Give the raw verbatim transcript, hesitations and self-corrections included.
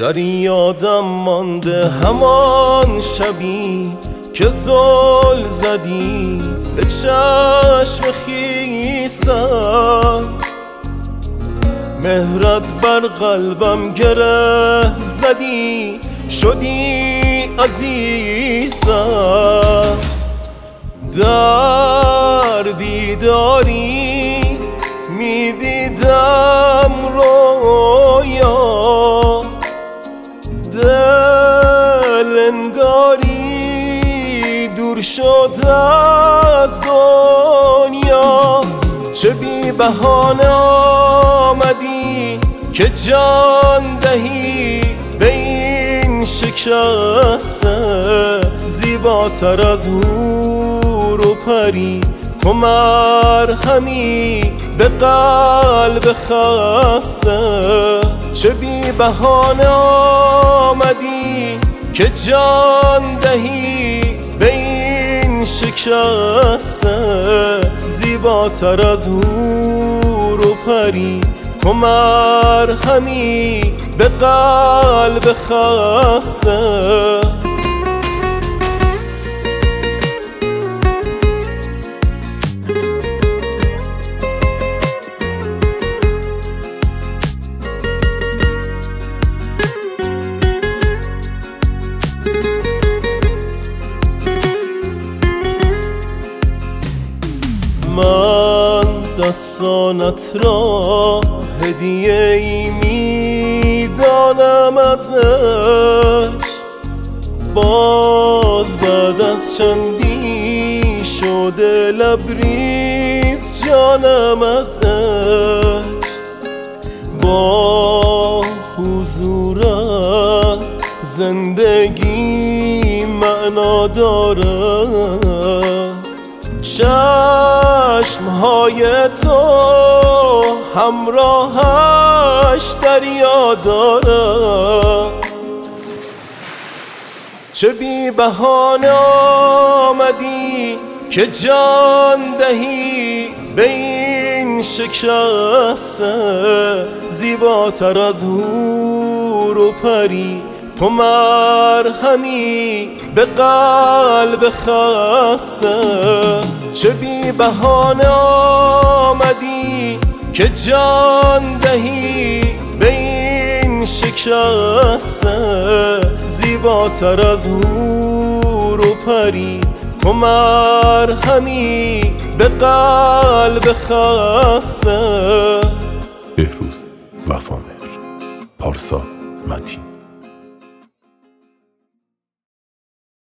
در یادم مانده همان شبی که زل زدی به چشم خیسم، مهرت بر قلبم گره زدی شدی عزیزم. در بیداری میدیدم رویا، دل انگاری دور شد از دنیا. چه بی بهانه آمدی که جان دهی به این شکسته، زیباتر از حور و پری تو مرهمی به قلب خسته. چه بی بهانه آمدی که جان دهی به این شکسته، زیباتر از حور و پری تو مرهمی به قلب خسته. من دستانت را هدیه ای میدانم ازش، باز بعد از چندی شده لبریز جانم ازش. با حضورت زندگی معنا دارد، چشمهای تو همراهش دریا دارد. چه بی بهانه آمدی که جان دهی به این شکسته، زیباتر از حور و پری تو مرهمی به قلب خسته. چه بی بهانه آمدی که جان دهی به این شکسته، زیباتر از حور و پری تو مرهمی به قلب خسته. بهروز وفامهر، پارسا متین.